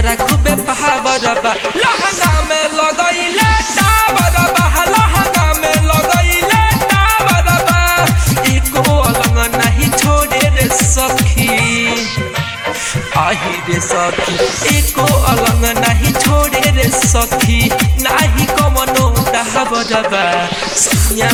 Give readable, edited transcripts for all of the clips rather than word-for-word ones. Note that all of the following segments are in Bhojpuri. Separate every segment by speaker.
Speaker 1: हमरा खूबे पावर बा लहंगा में लगइले टावर बा लहंगा में लगइले टावर बा एको अलंग नहीं छोड़े रे सखी आही रे सखी एको अलंग नहीं छोड़े रे सखी नाही कमनो टावर बा सैया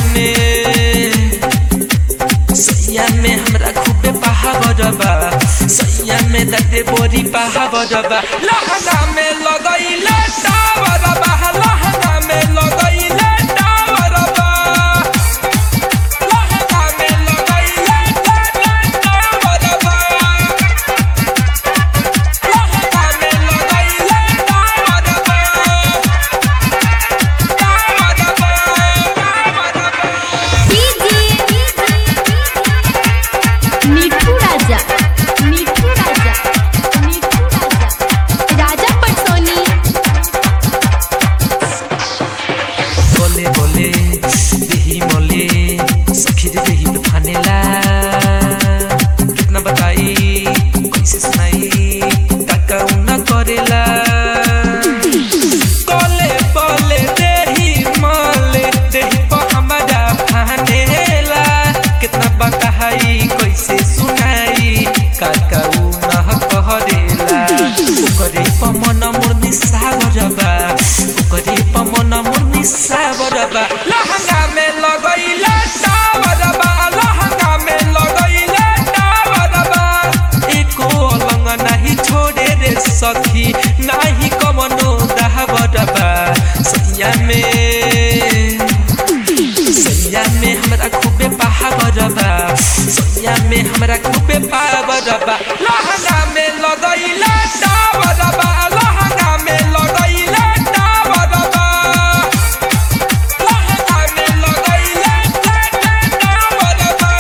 Speaker 1: में हमरा खूबे पावर बा सैया में दते बोरी पावर बा लहंगा में लगइले टावर बा लहंगा में लगइले टावर बा लहंगा में लगइले टावर बा लहंगा में लगइले टावर बा
Speaker 2: मिठू राजा राजा पटसोनी
Speaker 1: बोले बोले देही मोले सखी रे देही तो फानेला कितना बताई कैसे सुनाई काका उना करेला कोले बोले देही मोले देही पर हमारा फानेला कितना बताई कैसे सुनाई काका उना करेला ओकरे पमन मुर्नी सावरबा ओकरे पमन मुर्नी सावरबा लहंगा में लगइले टावरबा लहंगा में लगइले टावरबा एको अलंग नहीं छोड़े रे सखी नाही कमनो दावरबा सैया में हमरा खूबे पावर बा सैया में हमरा खूबे पावर बा लहंगा में लगइले टावर बा लहंगा में लगइले टावर बा लहंगा में लगइले टावर बा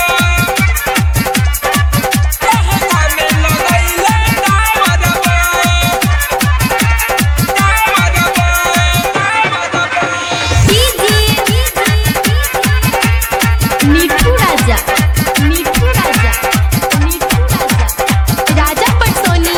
Speaker 1: लहंगा में लगइले टावर बा
Speaker 2: मिठू राजा राजा पटसोनी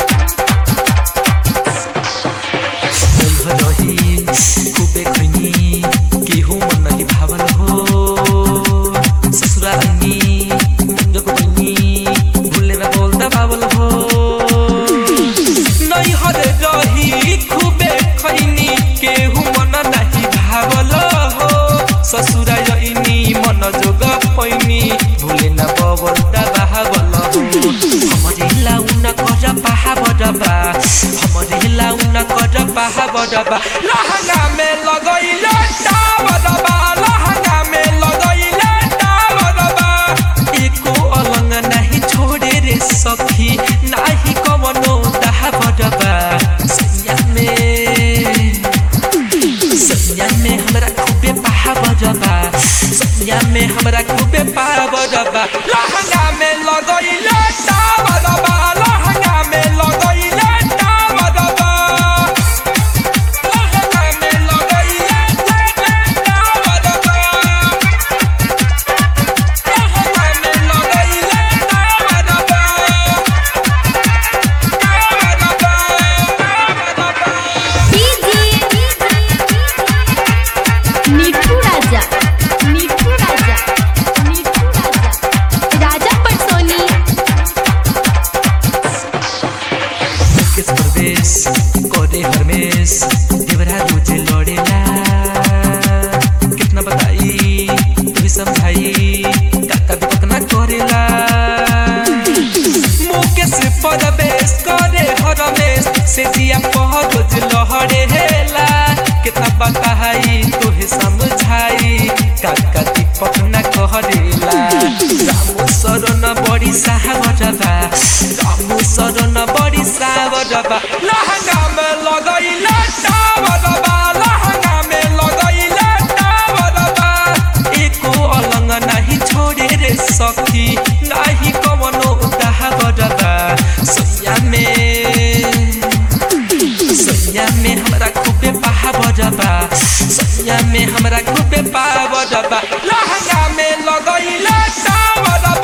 Speaker 1: रही खूबे खैनी केहू मन नहीं भावल हो ससुरा अन्नी जग बनी भूले में बोलता भावल हो नहीं हर रही खूबे खैनी केहू मन नहीं भावल हो ससुरा यनी मन जोग पैनी भूले न बोलता भावल हो हमरे लाउना कर पावर बा हमरे लाउना कर पावर बा लहंगा में लगइले टावर बा लहंगा में लगइले टावर बा एको अलंग नहीं छोड़े रे सखी नाही कमनो दावर बा सैया में हमरा खूबे पावर बा सैया में हमरा खूबे पावर बा लहंगा में लगइले टावर बा लहंगा में लगइले टावर बा लहंगा में लगइले टावर बा लहंगा में लगइले टावर बा
Speaker 2: मिठू राजा राजा पटसोनी
Speaker 1: मुकेश प्रवेश कोरे हरमेश देवरा रोजे लड़ेला कितना बताई तू भी समझाई काका भी पकना करेला मुकेश प्रवेश कोरे हरमेश से जिया रोज लहड़ेला कितना बताई तोहे समझाई काका दीपक न करेला रामू शरण बड़ी सावरबा रामू शरण बड़ी सावरबा लहंगा में लगइले टावरबा लहंगा में लगइले टावरबा एको अलंग नहीं छोड़े रे सखी नाही कमनो दावरबा सैया में हमरा खूबे पावर बा सैया में हमरा खूबे पावर बा लहंगा में लगइले टावर